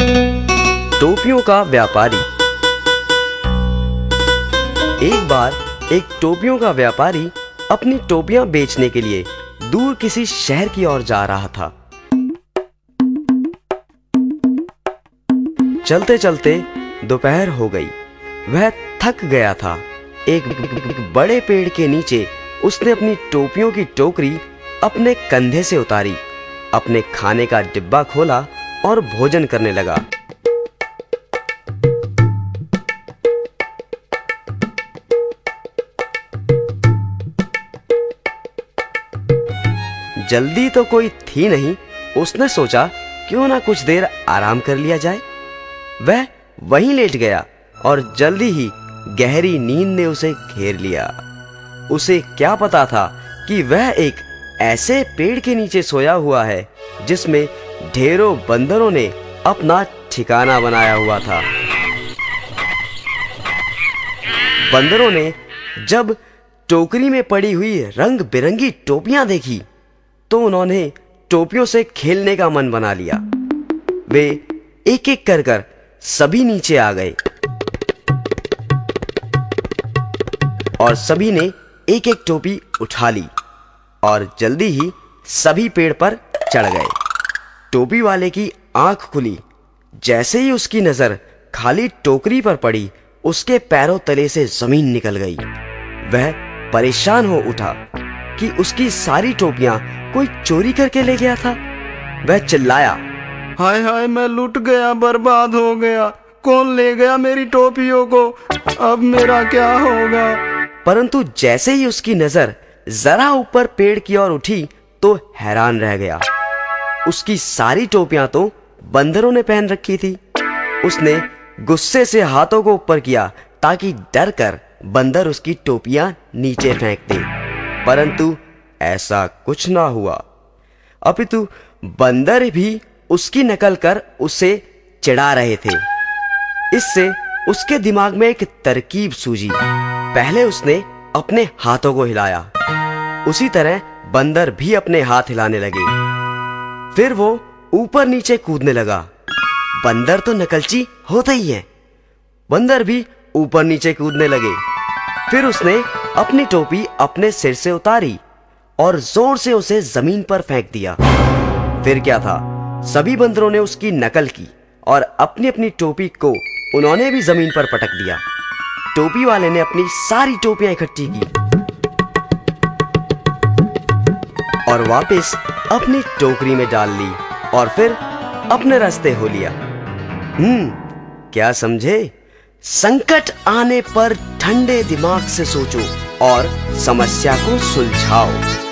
टोपियों का व्यापारी। एक बार एक टोपियों का व्यापारी अपनी टोपियां बेचने के लिए दूर किसी शहर की ओर जा रहा था। चलते चलते दोपहर हो गई। वह थक गया था। एक बड़े पेड़ के नीचे उसने अपनी टोपियों की टोकरी अपने कंधे से उतारी, अपने खाने का डिब्बा खोला और भोजन करने लगा। जल्दी तो कोई थी नहीं। उसने सोचा क्यों ना कुछ देर आराम कर लिया जाए। वह वहीं लेट गया और जल्दी ही गहरी नींद ने उसे घेर लिया। उसे क्या पता था कि वह एक ऐसे पेड़ के नीचे सोया हुआ है जिसमें ढेरों बंदरों ने अपना ठिकाना बनाया हुआ था। बंदरों ने जब टोकरी में पड़ी हुई रंग बिरंगी टोपियां देखी तो उन्होंने टोपियों से खेलने का मन बना लिया। वे एक एक कर सभी नीचे आ गए और सभी ने एक एक टोपी उठा ली और जल्दी ही सभी पेड़ पर चढ़ गए। टोपी वाले की आंख खुली। जैसे ही उसकी नजर खाली टोकरी पर पड़ी, उसके पैरों तले से जमीन निकल गई। वह परेशान हो उठा कि उसकी सारी टोपियां कोई चोरी करके ले गया था। वह चिल्लाया, हाय हाय, मैं लुट गया, बर्बाद हो गया। कौन ले गया मेरी टोपियों को? अब मेरा क्या होगा? परंतु जैसे ही उसकी नजर जरा ऊपर पेड़ की ओर उठी तो हैरान रह गया। उसकी सारी टोपियां तो बंदरों ने पहन रखी थी। उसने गुस्से से हाथों को ऊपर किया ताकि डर कर बंदर उसकी टोपियां नीचे फेंक दे, परंतु ऐसा कुछ ना हुआ। अपितु बंदर भी उसकी नकल कर उसे चिढ़ा रहे थे। इससे उसके दिमाग में एक तरकीब सूझी। पहले उसने अपने हाथों को हिलाया, उसी तरह बंदर भी अपने हाथ हिलाने लगे। फिर वो ऊपर नीचे कूदने लगा। बंदर तो नकलची होते ही हैं। बंदर भी ऊपर नीचे कूदने लगे। फिर उसने अपनी टोपी अपने सिर से उतारी और जोर से उसे जमीन पर फेंक दिया। फिर क्या था, सभी बंदरों ने उसकी नकल की और अपनी अपनी टोपी को उन्होंने भी जमीन पर पटक दिया। टोपी वाले ने अपनी सारी टोपियां इकट्ठी की और वापस अपनी टोकरी में डाल ली और फिर अपने रास्ते हो लिया। क्या समझे? संकट आने पर ठंडे दिमाग से सोचो और समस्या को सुलझाओ।